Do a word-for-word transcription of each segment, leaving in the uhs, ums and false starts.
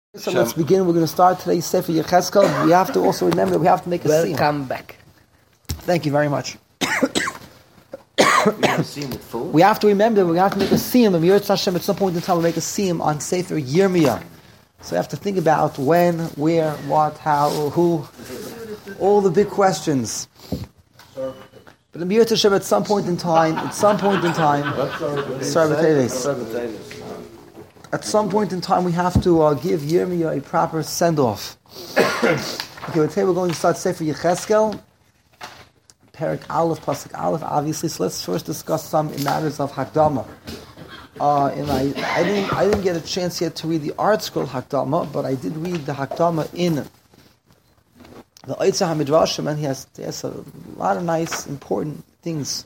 So let's begin. We're going to start today's Sefer Yechezkel. We have to also remember we have to make a Welcome siyum. Welcome back. Thank you very much. full? We have to remember we have to make a siyum. And Yirtzeh Hashem, at some point in time, we'll make a siyum on Sefer Yirmiyah. So we have to think about when, where, what, how, who, all the big questions. But in Yirtzeh Hashem, at some point in time, at some point in time, sorry, At some point in time, we have to uh, give Yirmiyah a proper send-off. Okay, today we're going to start Sefer Yechezkel, Perek Aleph, Pasuk Aleph, obviously. So let's first discuss some matters of Hakdama. Uh, and I, I didn't, I didn't get a chance yet to read the art scroll Hakdama, but I did read the Hakdama in the Eitzah HaMidrashim, and he has, he has a lot of nice, important things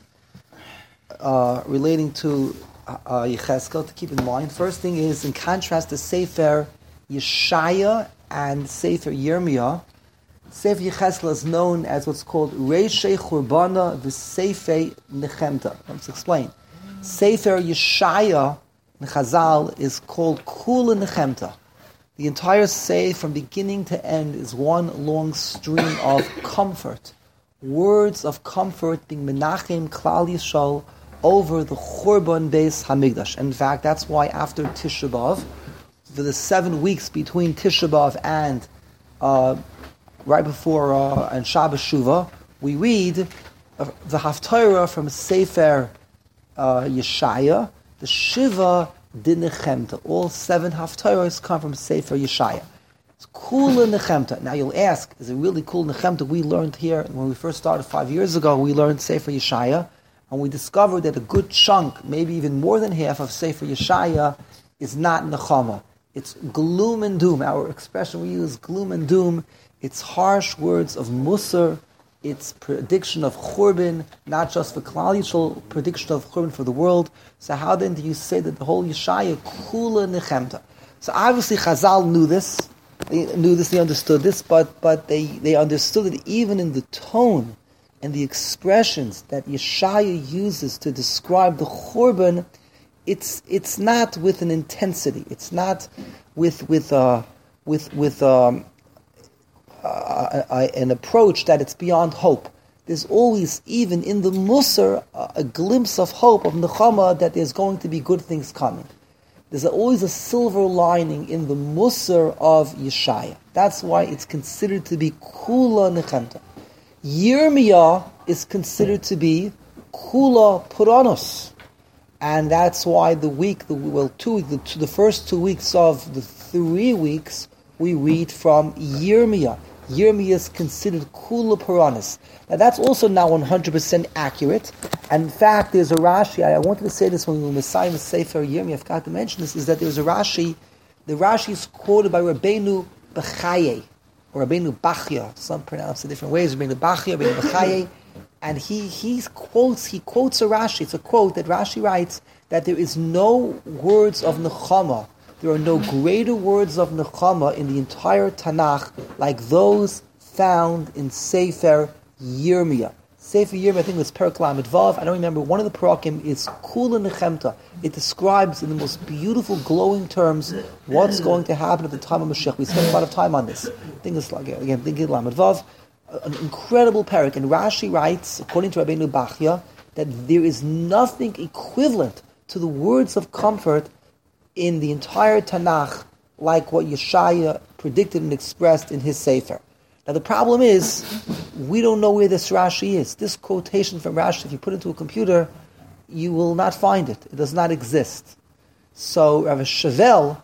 uh, relating to Uh, Yechezkel to keep in mind. First thing is, in contrast to Sefer Yeshaya and Sefer Yirmiyah, Sefer Yechezkel is known as what's called Reishei Churbana v'Seifei Nechemta. Let's explain. Sefer Yeshaya in Chazal is called Kula Nechemta. The entire Sefer, from beginning to end, is one long stream of comfort, words of comfort being Menachem Klal Yisrael over the Churban Beis Hamikdash. In fact, that's why after Tisha B'Av, for the seven weeks between Tisha B'Av and uh, right before uh, and Shabbos Shuvah, we read uh, the Haftarah from Sefer uh, Yeshaya, the Shiva Dinechemta. All seven Haftarahs come from Sefer Yeshaya. It's Kula Nechemta. Now you'll ask, is it really Kula Nechemta? We learned here, when we first started five years ago, we learned Sefer Yeshaya, and we discovered that a good chunk, maybe even more than half of Sefer Yeshaya, is not Nechama. It's gloom and doom. Our expression we use, gloom and doom. It's harsh words of Musar. It's prediction of Churban, not just for Klal Yisrael, prediction of Churban for the world. So how then do you say that the whole Yeshaya, Kula Nechemta? So obviously Chazal knew this. They knew this, they understood this, but, but they, they understood it even in the tone and the expressions that Yeshaya uses to describe the Churban. It's it's not with an intensity. It's not with with uh, with with um, uh, uh, an approach that it's beyond hope. There's always, even in the Musar, uh, a glimpse of hope, of Nechama, that there's going to be good things coming. There's always a silver lining in the Musar of Yeshaya. That's why it's considered to be Kula Nechemta. Yirmiyah is considered to be Kula Puranos, and that's why the week, the well, two, the, the first two weeks of the three weeks, we read from Yirmiyah. Yirmiyah is considered Kula Puranos. Now that's also now one hundred percent accurate. And in fact, there's a Rashi. I, I wanted to say this when we were Messiah Sefer Yirmiyah. I forgot to mention this. Is that there's a Rashi. The Rashi is quoted by Rabbeinu Bechaye, or Rabbeinu Bachya, some pronounce it different ways, Rabbeinu Bachya, Rabbeinu Bechaye, and he he quotes he quotes a Rashi. It's a quote that Rashi writes that there is no words of Nechama, there are no greater words of Nechama in the entire Tanakh like those found in Sefer Yirmiyah. Sefer Yirmiyah, I think it was Perek Lamed Vav. I don't remember. One of the parakim is Kula Nechemta. It describes in the most beautiful, glowing terms what's going to happen at the time of Mashiach. We spent a lot of time on this. I think it's like, again, think it Lamed Vav, an incredible parak. And Rashi writes, according to Rabbeinu Bachya, that there is nothing equivalent to the words of comfort in the entire Tanakh like what Yeshaya predicted and expressed in his Sefer. Now the problem is, we don't know where this Rashi is. This quotation from Rashi, if you put it into a computer, you will not find it. It does not exist. So Rav Shavel,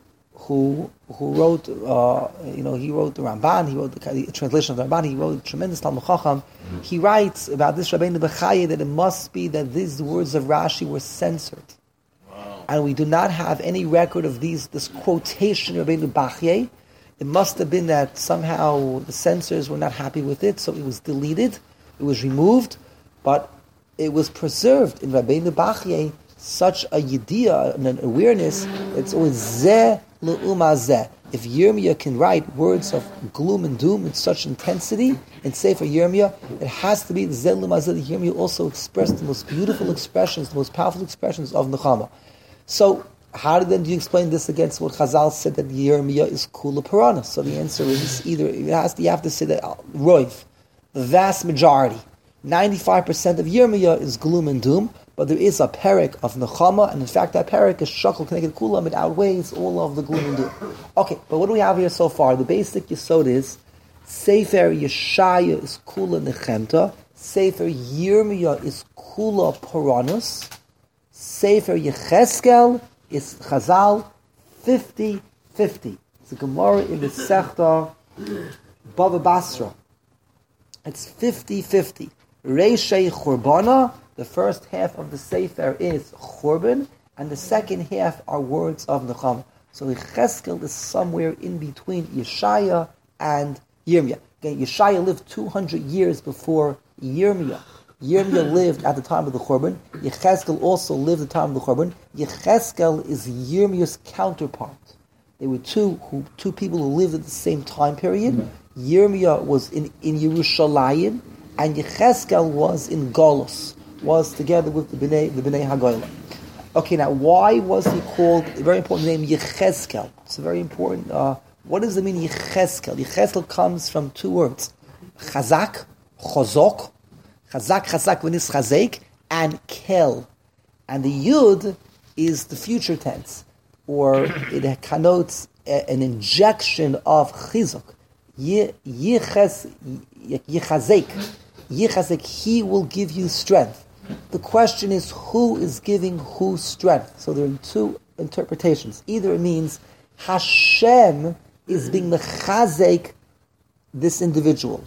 who who wrote, uh, you know, he wrote the Ramban, he wrote the, the translation of the Ramban, he wrote a tremendous Talmud Chacham. Mm-hmm. He writes about this Rabbeinu Bechaye that it must be that these words of Rashi were censored. Wow. And we do not have any record of these this quotation of Rabbeinu Bechaye. It must have been that somehow the censors were not happy with it, so it was deleted, it was removed, but it was preserved in Rabbeinu Bachye, such a yediyah and an awareness. It's always zeh le'uma zeh. If Yirmiyah can write words of gloom and doom in such intensity in Sefer Yirmiyah, it has to be zeh le'uma zeh. Yirmiyah also expressed the most beautiful expressions, the most powerful expressions of Nechama. So how did then do you explain this against what Chazal said that Yirmiyah is Kula Puranos? So the answer is either it has to, you have to say that Roiv, the vast majority, ninety-five percent of Yirmiyah is gloom and doom, but there is a parak of Nechama, and in fact that parak is Shakal Keneged Kulam, it outweighs all of the gloom and doom. Okay, but what do we have here so far? The basic yesod is Sefer Yeshaya is Kula Nechemta, Sefer Yirmiyah is Kula Puranos, Sefer Yecheskel is Chazal fifty-fifty. It's a Gemara in the Sechta Bava Basra. It's fifty-fifty. Reishei Churbana, the first half of the Sefer is Churban, and the second half are words of Nechama. So Yecheskel is somewhere in between Yeshaya and Yirmiyah. Again, Yeshaya lived two hundred years before Yirmiyah. Yirmiyah lived at the time of the Churban. Yecheskel also lived at the time of the Churban. Yecheskel is Yirmiyah's counterpart. They were two who, two people who lived at the same time period. Mm-hmm. Yirmiyah was in, in Yerushalayim, and Yecheskel was in Golos, was together with the Bnei, the Bnei Hagoyla. Okay, now why was he called, a very important name, Yecheskel? It's a very important, uh, what does it mean, Yecheskel? Yecheskel comes from two words, Chazak, Chozok, Chazak, Chazak, Venis Chazek, and Kel. And the Yud is the future tense, or it connotes a, an injection of Chizuk. Yichazek, Yichazek, he will give you strength. The question is, who is giving who strength? So there are two interpretations. Either it means Hashem is being mechazek this individual.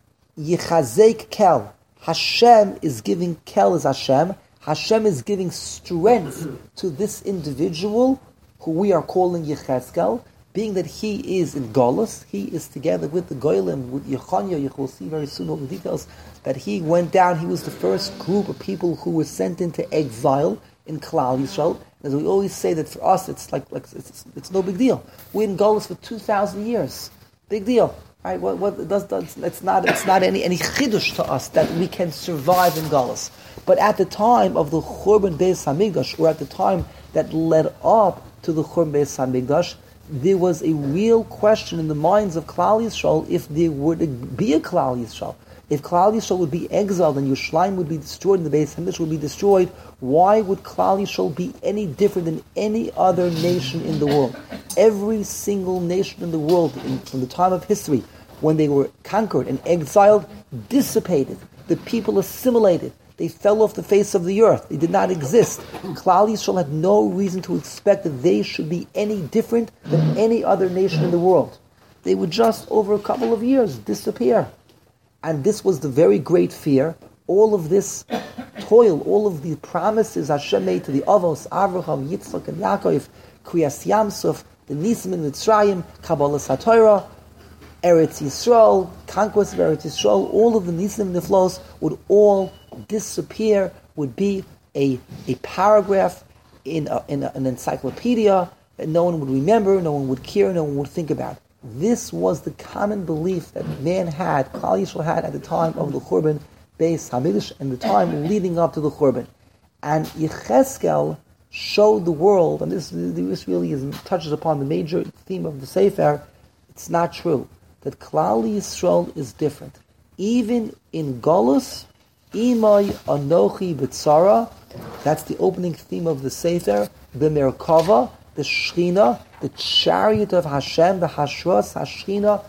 Yichazek Kel. Hashem is giving, Kel is Hashem, Hashem is giving strength to this individual who we are calling Yecheskel, being that he is in Golus, he is together with the Goyim, with Yechanya. You will see very soon all the details, that he went down, he was the first group of people who were sent into exile in Klal Yisrael. As we always say that for us, it's like, like it's, it's, it's no big deal. We're in Golus for two thousand years. Big deal. Right, what, what it does, does it's not it's not any any chidush to us that we can survive in Galus. But at the time of the Churban Beis Hamikdash, or at the time that led up to the Churban Beis Hamikdash, there was a real question in the minds of Klal Yisrael if there would be a Klal Yisrael. If Klal Yisrael would be exiled and Yerushalayim would be destroyed and the Beis Hamikdash would be destroyed, why would Klal Yisrael be any different than any other nation in the world? Every single nation in the world, in, from the time of history, when they were conquered and exiled, dissipated. The people assimilated. They fell off the face of the earth. They did not exist. Klal Yisrael had no reason to expect that they should be any different than any other nation in the world. They would just, over a couple of years, disappear. And this was the very great fear. All of this toil, all of the promises Hashem made to the Avos, Avraham, Yitzchak, and Yaakov, Kriyas Yamsuf, the Nisim in Mitzrayim, Kabbalah HaTorah, Eretz Yisrael, conquest of Eretz Yisrael, all of the Nisim and the flows would all disappear, would be a, a paragraph in, a, in a, an encyclopedia that no one would remember, no one would care, no one would think about. This was the common belief that man had, Klal Yisrael had at the time of the Churban Beis Hamikdash and the time leading up to the Churban. And Yecheskel showed the world, and this, this really is, touches upon the major theme of the Sefer, it's not true, that Klal Yisrael is different. Even in Golus, Imay Anochi B'tzara, that's the opening theme of the Sefer, B'merkava, the Shechina, the chariot of Hashem, the Hashras Hashchina,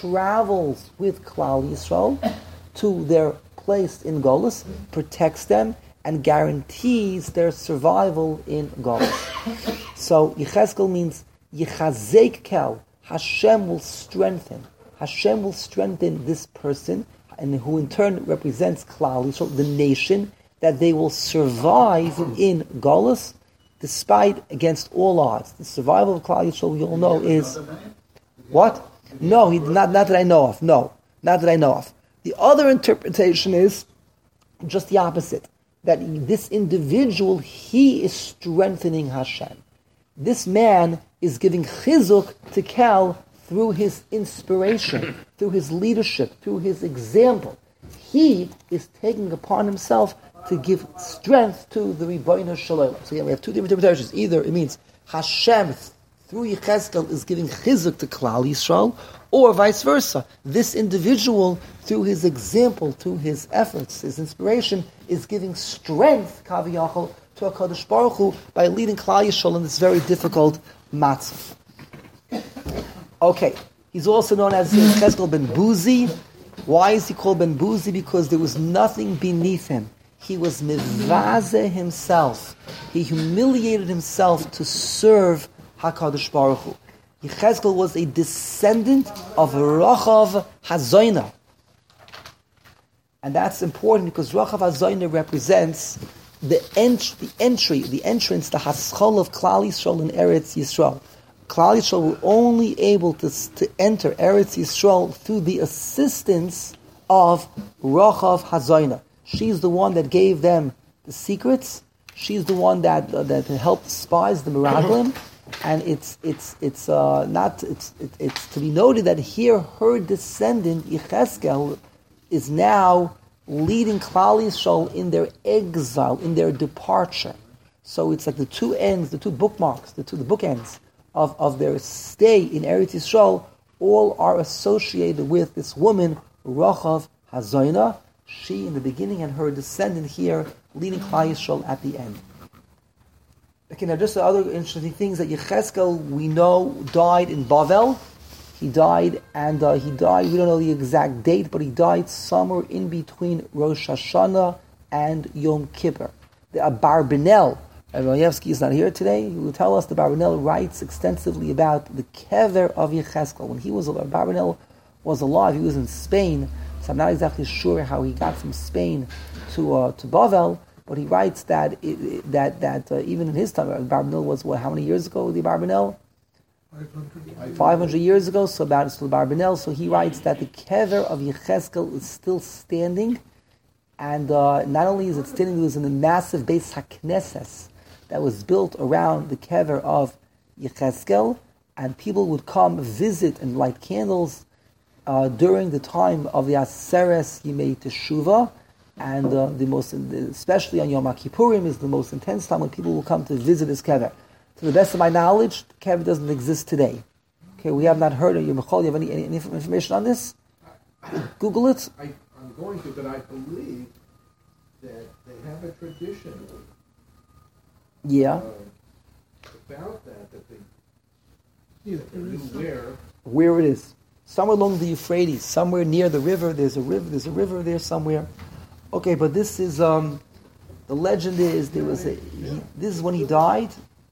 travels with Klal Yisrael to their place in Golus, protects them, and guarantees their survival in Golus. So Yecheskel means Yechazek Kel, Hashem will strengthen. Hashem will strengthen this person, and who in turn represents Klal Yisrael, the nation, that they will survive in Golus, despite, against all odds. The survival of Klal Yisrael, we all know, is... What? No, he, not, not that I know of. No, not that I know of. The other interpretation is just the opposite. That this individual, he is strengthening Hashem. This man is giving chizuk to Kel through his inspiration, through his leadership, through his example. He is taking upon himself to give strength to the Ribono Shel Olam. So yeah, we have two different interpretations. Either it means Hashem, through Yechezkel, is giving chizuk to Klal Yisrael, or vice versa. This individual, through his example, through his efforts, his inspiration, is giving strength, kaviyachol, to HaKadosh Baruch Hu by leading Klal Yisrael in this very difficult matzah. Okay, he's also known as Yechezkel ben Buzi. Why is he called ben Buzi? Because there was nothing beneath him. He was mivazeh himself. He humiliated himself to serve HaKadosh Baruch Hu. Yechezkel was a descendant of Rachav HaZoyna. And that's important because Rachav HaZoyna represents the, ent- the entry, the entrance, the haschol of Klal Yisrael in Eretz Yisrael. Klal Yisrael were only able to, to enter Eretz Yisrael through the assistance of Rachav HaZoyna. She's the one that gave them the secrets. She's the one that uh, that helped spies the Meraglim. And it's it's it's uh, not it's it, it's to be noted that here her descendant Yechezkel is now leading Klal Yisrael in their exile, in their departure. So it's like the two ends, the two bookmarks, the two the bookends of, of their stay in Eretz Yisrael, all are associated with this woman Rachav HaZoyna. She in the beginning and her descendant here leading Klal Yisrael at the end. Okay, now just the other interesting things that Yechezkel, we know, died in Bavel. He died, and uh, he died, we don't know the exact date, but he died somewhere in between Rosh Hashanah and Yom Kippur. The Abarbanel, Rayevsky is not here today, he will tell us the Abarbanel writes extensively about the kever of Yechezkel. When he was, Abarbanel was alive, he was in Spain, so I'm not exactly sure how he got from Spain to uh, to Bavel, but he writes that it, that that uh, even in his time, Abarbanel was what? How many years ago? The Abarbanel, five hundred years ago. So about so Abarbanel. So he writes that the kever of Yechezkel is still standing, and uh, not only is it standing, it was in the massive Beis HaKnesses that was built around the kever of Yechezkel, and people would come visit and light candles uh, during the time of the Aseres Yimei Teshuvah. And uh, the most, especially on Yom Kippurim, is the most intense time when people will come to visit this kever. To the best of my knowledge, the kever doesn't exist today. Okay, we have not heard of you. Michal, you have any, any, any information on this? Google it. I, I'm going to, but I believe that they have a tradition. Yeah. Uh, about that, that they, that they knew where. Where it is. Somewhere along the Euphrates, somewhere near the river. There's a river. There's a river there somewhere. Okay, but this is, um, the legend is, there was a, he, this is when he died.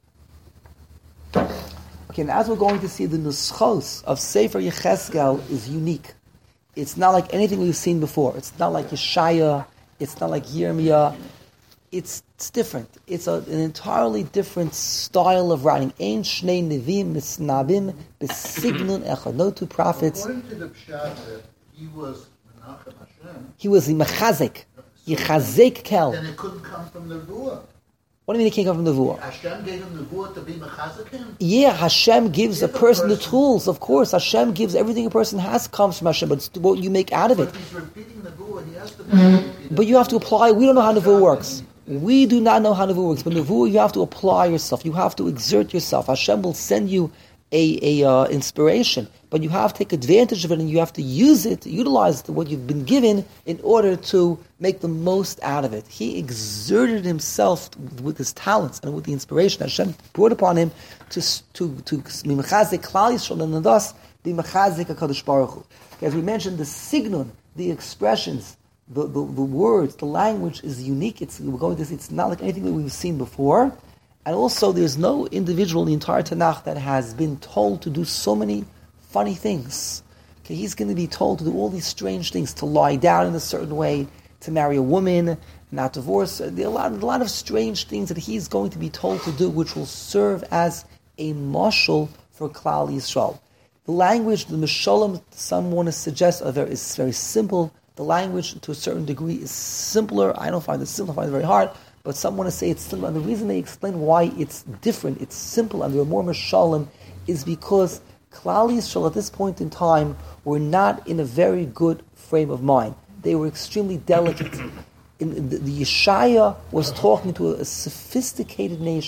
Okay, and as we're going to see, the nuschos of Sefer Yechezkel is unique. It's not like anything we've seen before. It's not like Yeshaya, it's not like Yirmiyah. It's, it's different. It's a, an entirely different style of writing. Ein shnei nevim misnabim b'signun echad. No two prophets. According to the Pshat, that he was Menachem Hashem. He was the Mechazek. Yechazek Kel. Then it couldn't come from the Nevuah. What do you mean it can't come from the Nevuah? Hashem gave him the Nevuah to be Mechazek him? Yeah, Hashem gives a If a person the person- tools, of course. Hashem gives everything a person has comes from Hashem, but it's what you make out of But it. if he's repeating the Nevuah, he has to repeat But you have to apply. We don't know how Nevuah works. We do not know how Nevuah works. But Nevuah, you have to apply yourself. You have to exert yourself. Hashem will send you a, a uh, inspiration, but you have to take advantage of it, and you have to use it, utilize what you've been given in order to make the most out of it. He exerted himself with his talents and with the inspiration Hashem brought upon him to to to be mechazik Klal Yisrael, and thus be mechazik HaKadosh Baruch Hu. As we mentioned, the signun, the expressions, the, the, the words, the language is unique. It's we're going to see, it's not like anything that we've seen before. And also, there's no individual in the entire Tanakh that has been told to do so many funny things. Okay, he's going to be told to do all these strange things, to lie down in a certain way, to marry a woman, not divorce. There are a lot, a lot of strange things that he's going to be told to do, which will serve as a mashal for Klal Yisrael. The language, the Mishalim, some want to suggest, are very, is very simple. The language, to a certain degree, is simpler. I don't find it simple, I find it very hard. But some want to say it's simple. And the reason they explain why it's different, it's simple, and there are more Mishalim, is because Klal Yisrael at this point in time were not in a very good frame of mind. They were extremely delicate. In, in the, the Yeshaya was talking to a, a sophisticated nation.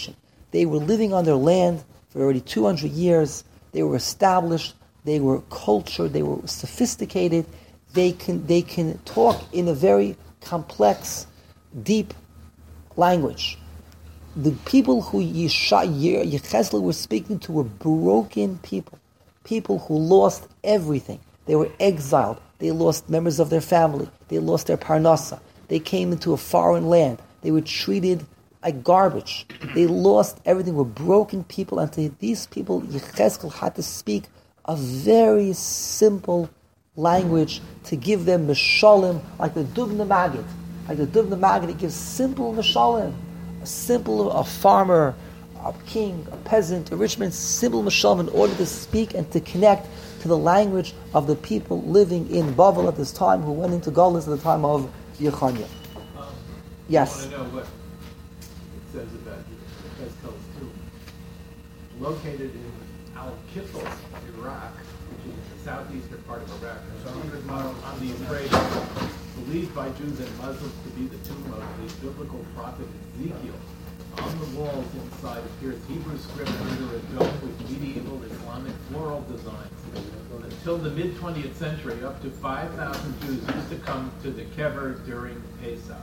They were living on their land for already two hundred years. They were established. They were cultured. They were sophisticated. They can they can talk in a very complex, deep language. The people who Yechezkel were speaking to were broken people, people who lost everything. They were exiled. They lost members of their family. They lost their parnasa. They came into a foreign land. They were treated like garbage. They lost everything. Were broken people, and to these people, Yechezkel had to speak a very simple language to give them mishalim, like the Dubna Magid. Like the Dubna Magid, it gives simple mishalim. A simple, a farmer, a king, a peasant, a rich man, simple mishalim in order to speak and to connect to the language of the people living in Bavel at this time, who went into Galus at the time of Yechanya. Um, Yes. I want to know what it says about Yechezkel's tomb. Located in Al-Kifl, Iraq, which is the southeastern part of Iraq, it's one hundred miles on the Euphrates, believed by Jews and Muslims to be the tomb of the biblical prophet Ezekiel. On the walls inside appears Hebrew script under a dome with medieval Islamic floral designs. Until the mid-twentieth century, up to five thousand Jews used to come to the kever during Pesach.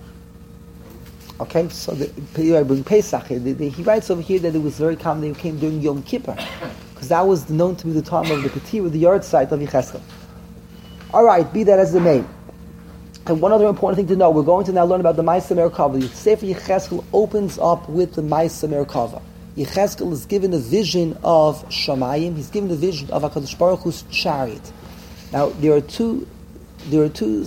Okay, so the, during Pesach, the, the, he writes over here that it was very common they came during Yom Kippur, because that was known to be the time of the Ketir, the yard site of Yechezkel. All right, be that as it may. And one other important thing to know, we're going to now learn about the Ma'aseh Merkava. The Sefer Yechezkel opens up with the Ma'aseh Merkava. Yechezkel is given a vision of Shamayim. He's given the vision of HaKadosh Baruch Hu's chariot. Now, there are two, there are two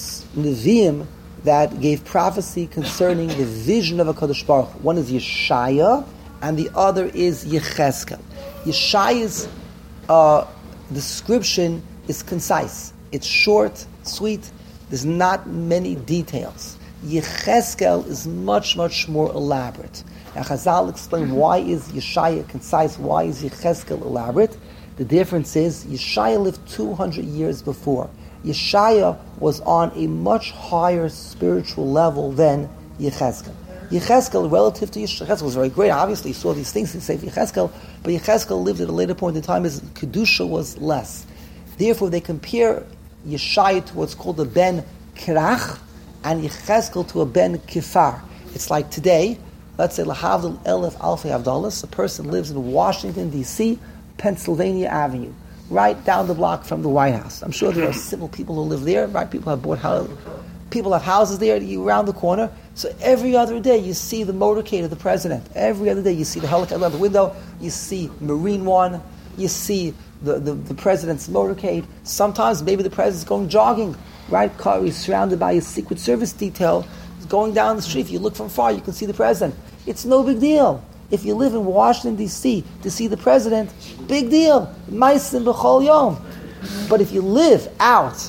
Nevi'im that gave prophecy concerning the vision of HaKadosh Baruch Hu. One is Yeshaya, and the other is Yechezkel. Yeshaya's uh, description is concise. It's short, sweet. There's not many details. Yechezkel is much, much more elaborate. Now Chazal explain why is Yeshaya concise, why is Yechezkel elaborate. The difference is Yeshaya lived two hundred years before. Yeshaya was on a much higher spiritual level than Yechezkel. Yechezkel, relative to Yechezkel, was very great. Obviously, he saw these things, he said Yechezkel, but Yechezkel lived at a later point in time, his Kedusha was less. Therefore, they compare Yeshaya to what's called a Ben Kirach, and Yechezkel to a Ben Kifar. It's like today, let's say Lahavdil Elef Alfei Avdalas, a person lives in Washington, D C, Pennsylvania Avenue, right down the block from the White House. I'm sure there are simple people who live there, right? People have bought houses, people have houses there around the corner. So every other day you see the motorcade of the president. Every other day you see the helicopter out the window, you see Marine One, you see The, the, the president's motorcade. Sometimes maybe the president's going jogging, right? Car, he's surrounded by his Secret Service detail. He's going down the street. If you look from far, you can see the president. It's no big deal. If you live in Washington, D C, to see the president, big deal. Maisim b'chol yom. But if you live out,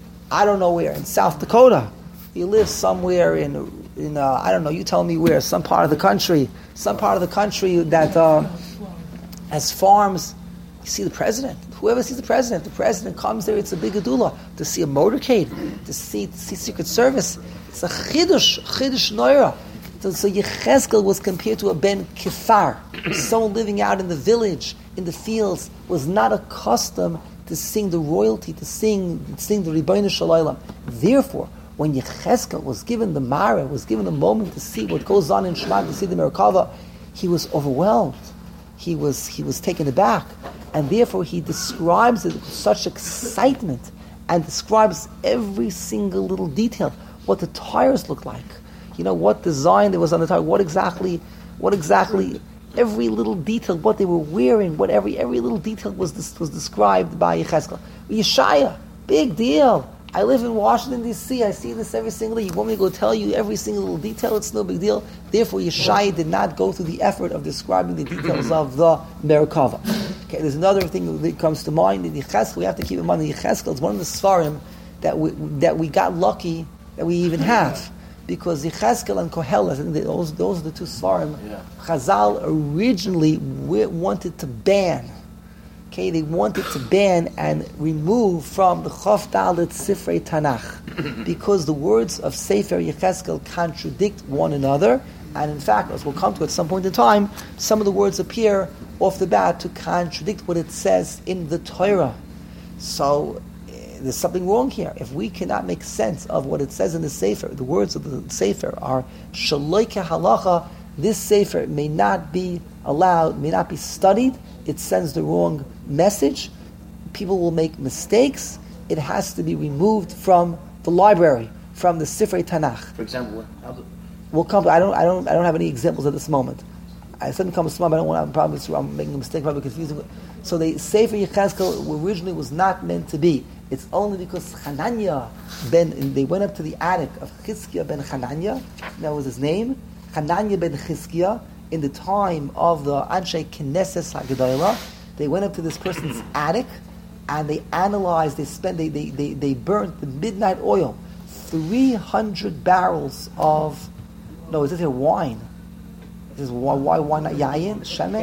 I don't know where, in South Dakota, you live somewhere in, in uh, I don't know, you tell me where, some part of the country, some part of the country that uh, has farms. You see the president. Whoever sees the president, the president comes there. It's a big adula to see a motorcade, to see to see Secret Service. It's a chidush, chidush noira. So, so Yechezkel was compared to a Ben Kifar, someone living out in the village, in the fields, was not accustomed to sing the royalty, to sing, sing the Ribono Shel Olam. Therefore, when Yechezkel was given the Mara, was given the moment to see what goes on in Shema, to see the Merkava, he was overwhelmed. He was he was taken aback, and therefore he describes it with such excitement and describes every single little detail. What the tires look like, you know, what design there was on the tire, what exactly, what exactly, every little detail, what they were wearing, what every every little detail was was described by Yechezkel. Yeshaya, big deal. I live in Washington, D C, I see this every single day. You want me to go tell you every single little detail? It's no big deal. Therefore, Yeshaya did not go through the effort of describing the details of the Merkava. Okay, there's another thing that comes to mind. In Yechezkel, we have to keep in mind that Yechezkel is one of the Sfarim that we, that we got lucky that we even have. Because Yechezkel and Kohelet, and those, those are the two Sfarim, yeah. Chazal originally wanted to ban Okay, they wanted to ban and remove from the Chof Dalet Sifrei Tanakh because the words of Sefer Yecheskel contradict one another, and in fact, as we'll come to at some point in time, some of the words appear off the bat to contradict what it says in the Torah. So uh, there's something wrong here. If we cannot make sense of what it says in the Sefer, the words of the Sefer are Shaloi Halacha, this Sefer may not be allowed, may not be studied. It sends the wrong message. People will make mistakes. It has to be removed from the library, from the Sifrei Tanakh. For example, how do, We'll come to, I don't, I don't, I don't have any examples at this moment. I said come to mind, but I don't want to. Probably I'm making a mistake, probably confusing. So the Sefer Yecheskel originally was not meant to be. It's only because Hananiah ben, they went up to the attic of Chizkiah ben Hananiah. That was his name, Hananiah ben Chizkiah. In the time of the Anshe Knesset Hagedayla, they went up to this person's attic and they analyzed, they spent, they, they, they, they burnt the midnight oil, three hundred barrels of, no, is this here wine? This is why, why, why not yayin? Shemen?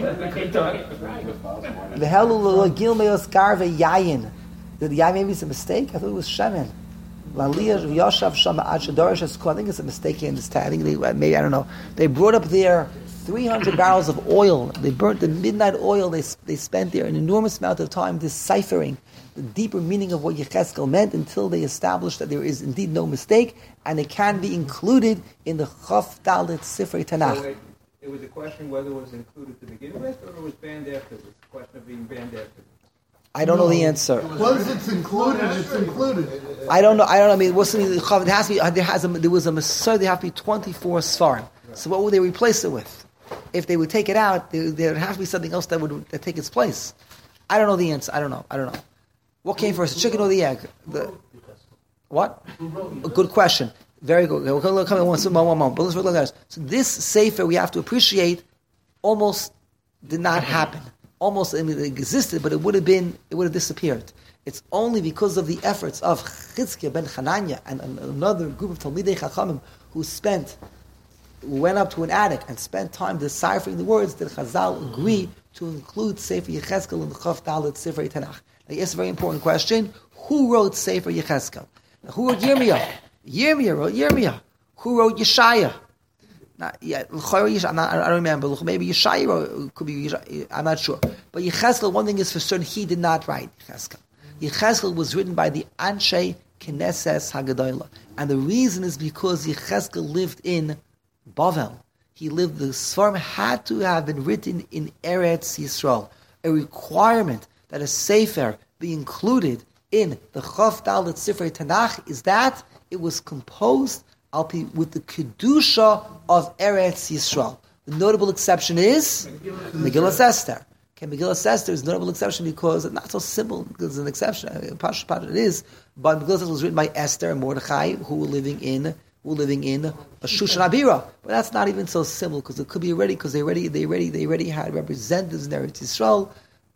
The helu gilmeos garve yayin. Did the yayin maybe it's a mistake? I thought it was shemen. Laliyah Yashav Shama Achadarish Esko. I think it's a mistake in this tag. I think they, maybe, I don't know. They brought up there three hundred barrels of oil. They burnt the midnight oil. They they spent there an enormous amount of time deciphering the deeper meaning of what Yecheskel meant until they established that there is indeed no mistake and it can be included in the Chof Dalet Sifrei Tanakh. So it, it was a question whether it was included to begin with or it was banned afterwards. The question of being banned afterwards. I don't know the answer. Once it's included, it's included. I don't know. I don't know. I mean, what's the it has to be? There has a, there was a Masur. There have to be twenty-four svarim. So what would they replace it with? If they would take it out, there, there would have to be something else that would that take its place. I don't know the answer. I don't know. I don't know. What came first, the chicken or the egg? The, what? A good question. Very good. We'll come in one, one, one moment. But let's look at this. So this sefer we have to appreciate almost did not happen. Almost, I mean, it existed, but it would have been, it would have disappeared. It's only because of the efforts of Chizkiah ben Hananiah and another group of Talmidei Chachamim who spent, went up to an attic and spent time deciphering the words that Chazal agree to include Sefer Yecheskel in the Chof Dalet Sifrei Tanakh. Now, yes, a very important question. Who wrote Sefer Yecheskel? Now, who wrote Yirmiyah? Yirmiyah wrote Yirmiyah. Who wrote Yeshaya? Not, yeah, I'm not, I don't remember. Maybe Yeshaya wrote, could be Yeshaya, I'm not sure. But Yecheskel, one thing is for certain, he did not write Yecheskel. Yecheskel was written by the Anshe Knesset Hagedayla. And the reason is because Yecheskel lived in Bavel. He lived, the Sfarim had to have been written in Eretz Yisrael. A requirement that a Sefer be included in the Chof Dalet Sifrei Tanakh is that it was composed with the Kedusha of Eretz Yisrael. The notable exception is Megillas Esther. Okay, Megillas Esther is a notable exception because it's not so simple, because it's an exception. Pash, Pash, it is, but Megillas Esther was written by Esther and Mordechai, who were living in who were living in Shushan Abira. But that's not even so simple, because it could be already, because they already they already they already had representatives in Eretz Yisrael.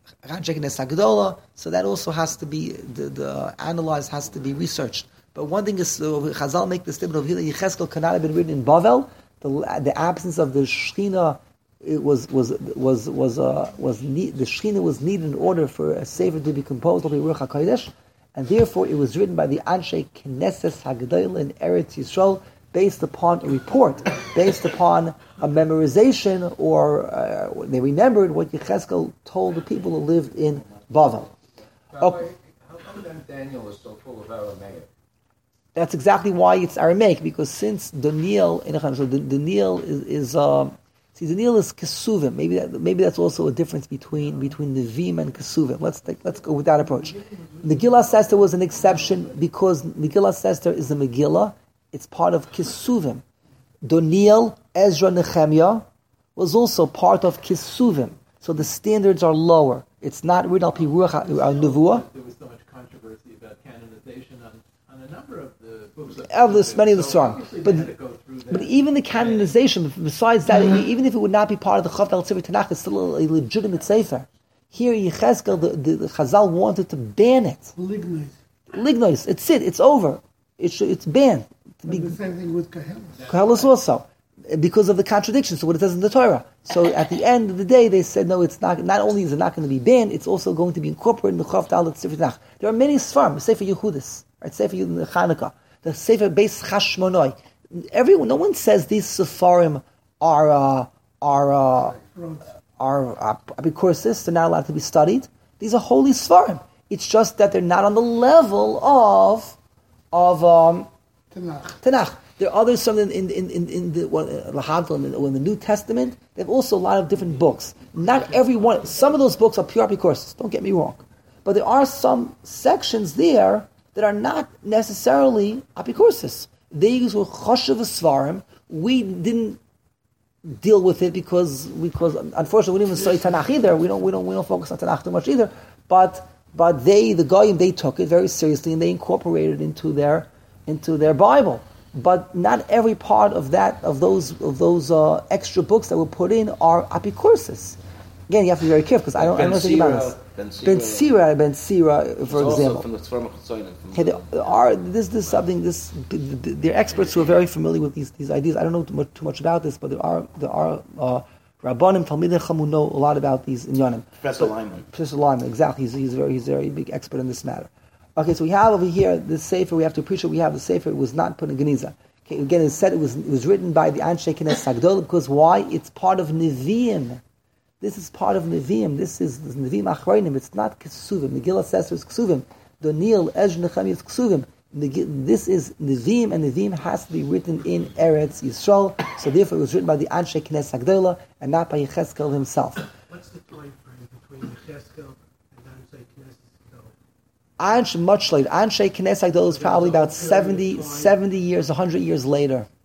So that also has to be the, the analyzed, has to be researched. But one thing is, uh, Chazal make the statement of Yecheskel cannot have been written in Bavel. The, the absence of the Shechina it was was was was uh, was need, the Shechina was needed in order for a sefer to be composed of the Ruach HaKodesh, and therefore it was written by the Anshe Knesset Hagedayla in Eretz Yisrael, based upon a report, based upon a memorization, or uh, they remembered what Yecheskel told the people who lived in Bavel. Okay. How come then Daniel is so full of Aramaic? That's exactly why it's Aramaic, because since Daniel, so Daniel is, is um, see, Daniel is Kesuvim. Maybe that, maybe that's also a difference between between Nevim and Kesuvim. Let's take, let's go with that approach. Megillas Esther was an exception because Megillas Esther is a Megillah. It's part of Kesuvim. Daniel, Ezra, Nehemiah was also part of Kesuvim. So the standards are lower. It's not written al pi ruach nevuah. There was so much controversy about canonization on, on a number of the books of, of this, many of the so songs. But, but even the canonization, besides that, mm-hmm. even if it would not be part of the Chof Dalet Sifrei Tanakh, it's still a, a legitimate sefer. Here, Yecheskel, the, the, the Chazal wanted to ban it. Lignois. Lignois. It's it. It's over. It should, it's banned. Be, the same thing with Koheles. Koheles also. because of the contradiction. So what it says in the Torah. So at the end of the day, they said, no, it's not. Not only is it not going to be banned, it's also going to be incorporated in the Chav Dalet Sefer Tanakh. There are many Sfarim, Sefer Yehudis, right? Sefer Chanukah, the Sefer Beis Chashmonoi. Everyone, no one says these Sefarim are uh, are uh, are uh, Apikursis. They're not allowed to be studied. These are holy Sfarim. It's just that they're not on the level of of um, Tanakh. Tanakh. There are others, some in in in, in, in the well, in, the, in the New Testament. They have also a lot of different books. Not every one. Some of those books are pure Apikursis. Don't get me wrong, but there are some sections there that are not necessarily Apikursis. They were Choshev Svarim. We didn't deal with it because because unfortunately we didn't even study Tanakh either. We don't we don't we don't focus on Tanakh too much either. But but they the Goyim they took it very seriously and they incorporated it into their into their Bible. But not every part of that of those of those uh, extra books that were put in are Apikursis. Again, you have to be very careful because I don't I don't know anything about this. Ben Sira, Ben Sira, for example. From the from okay, there are this this something this there are experts who are very familiar with these these ideas. I don't know too much, too much about this, but there are there are uh, Rabbanim Talmidei Chacham who know a lot about these inyanim. Professor Lyman. Professor Lyman, exactly. He's he's very he's a very big expert in this matter. Okay, so we have over here this sefer. We have to appreciate we have the sefer. It was not put in Geniza. Okay, again, it said it was it was written by the Anshe Knesset Hagdolah because why? It's part of Nevi'im. This is part of Nevi'im. This is Nevi'im Achronim. It's not Kesuvim. Megillah says it's Kesuvim. Doniel, Ezra, Nehemiah is Kesuvim. This is Nevi'im, and Nevi'im has to be written in Eretz Yisrael. So therefore, it was written by the Anshe Knesset Hagdolah and not by Yechezkel himself. What's the time frame between Yechezkel and Anshe Knesset Hagdolah? Anshe, much later. Anshe Knesset Hagdolah is probably about seventy, seventy years, one hundred years later.